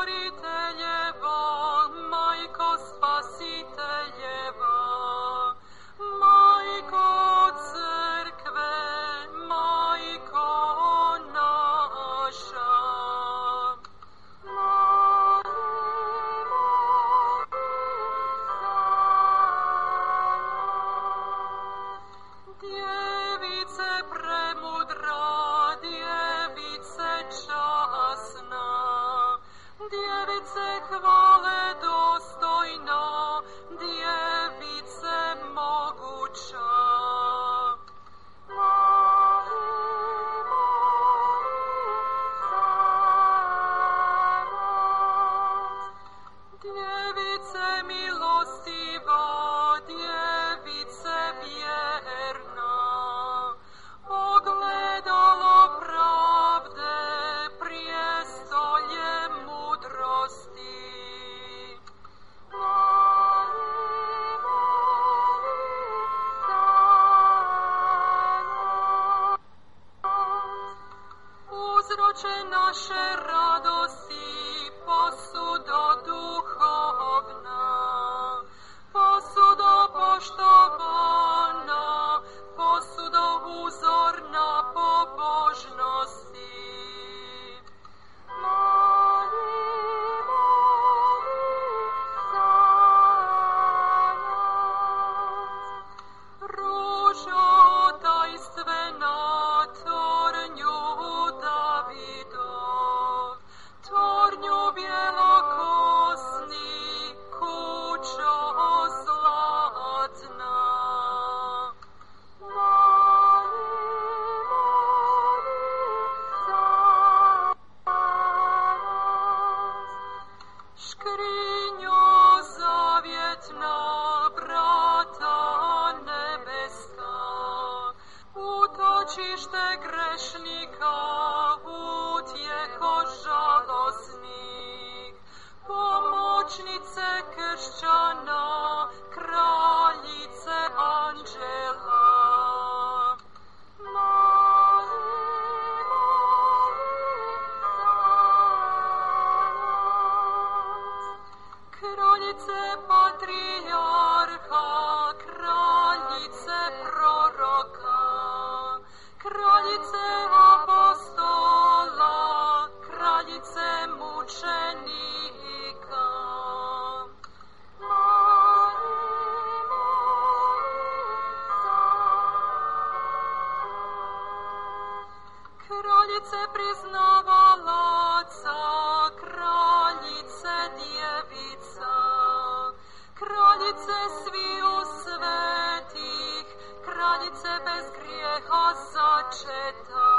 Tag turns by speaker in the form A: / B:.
A: stvoriteljeva, majko spasiteljeva, majko crkve, majko naša. Djevice premudra, djevice časna, djevice hvale dostojna, djevice moguća. Djevice milostiva, djevice vjerna, ogledalo pravde, prijestolje mudrosti. Uzroče naše radosti, posudo duhovna, posudo poštovana, posudo uzorna pobožnosti. Ružo tajstvena, tornju Davidov, tornju bjelokosni, kućo zlatna. Škrinjo zavjetna, vrata nebeska, utočište grešnika, utjeho žalosnih, pomoćnice kršćana, kraljice anđela. Kraljice patrijarha, kraljice proroka, kraljice apostola, kraljice mučenika. Kraljice priznavalaca, kraljice djevica, kraljice sviju svetih, kraljice bez grijeha začeta.